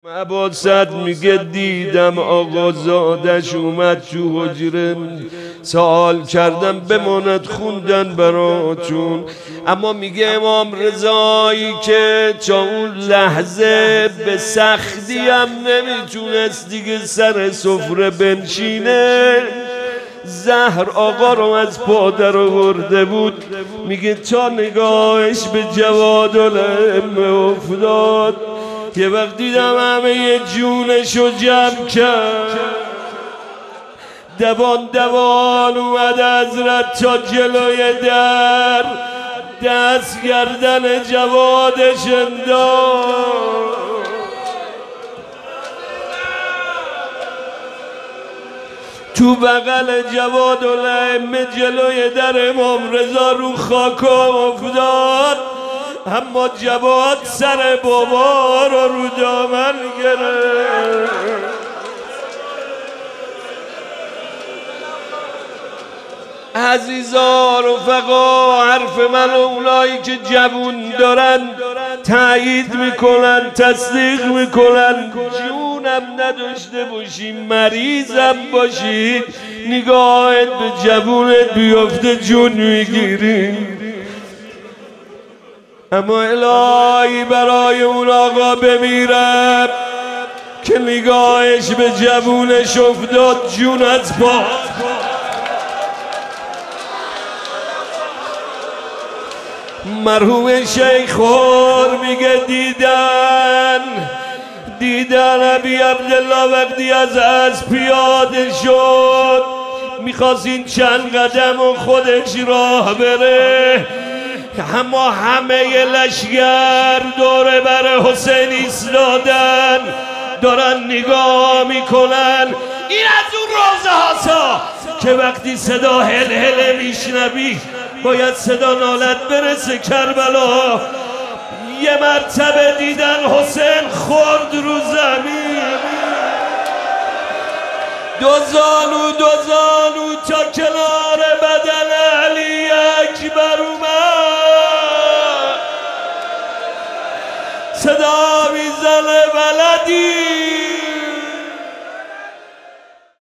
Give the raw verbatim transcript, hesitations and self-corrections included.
عباست میگه دیدم آقا زادش اومد تو حجره، سوال کردم بماند خوندن براتون. اما میگه امام رضایی که تا اون لحظه به سختی هم نمیتونست دیگه سر سفره بنشینه، زهر آقا رو از پادر آورده بود. میگه تا نگاهش به جوادالائمه افتاد، یه وقت دیدم همه جونشو جمع کرد، دوان دوان اومد حضرت تا جلوی در، دست گردن جوادش انداخت. تو بغل جوادالائمه جلوی در امام رضا رو خاک افتاد، اما جواد سر بابا رو رو دامن گرفت. عزیزان رفقا، حرف من اونایی که جوون دارن تایید میکنن، تصدیق میکنن. جونم نداشته باشی، مریضم باشی، نگاهت به جوونت بیفته جون میگیری. اما الهی برای اون آقا بمیرم که نگاهش به جوونش افتاد، جون از پا. مرحوم شیخ خور میگه دیدن دیدن ابی عبدالله وقتی از از پیاده شد، میخواست این چند قدم و خودش راه بره، اما همه لشگر دور بر حسین ایستادن، دارن نگاه میکنن. این از اون روزه هاسا که وقتی صدا هل هل میشنوی باید صدا نالت برسه کربلا. یه مرتبه دیدن حسین خورد رو زمین، دو زانو دو زانو تا کنار بدن علی اکبر اومد، صدا میزنه بلدی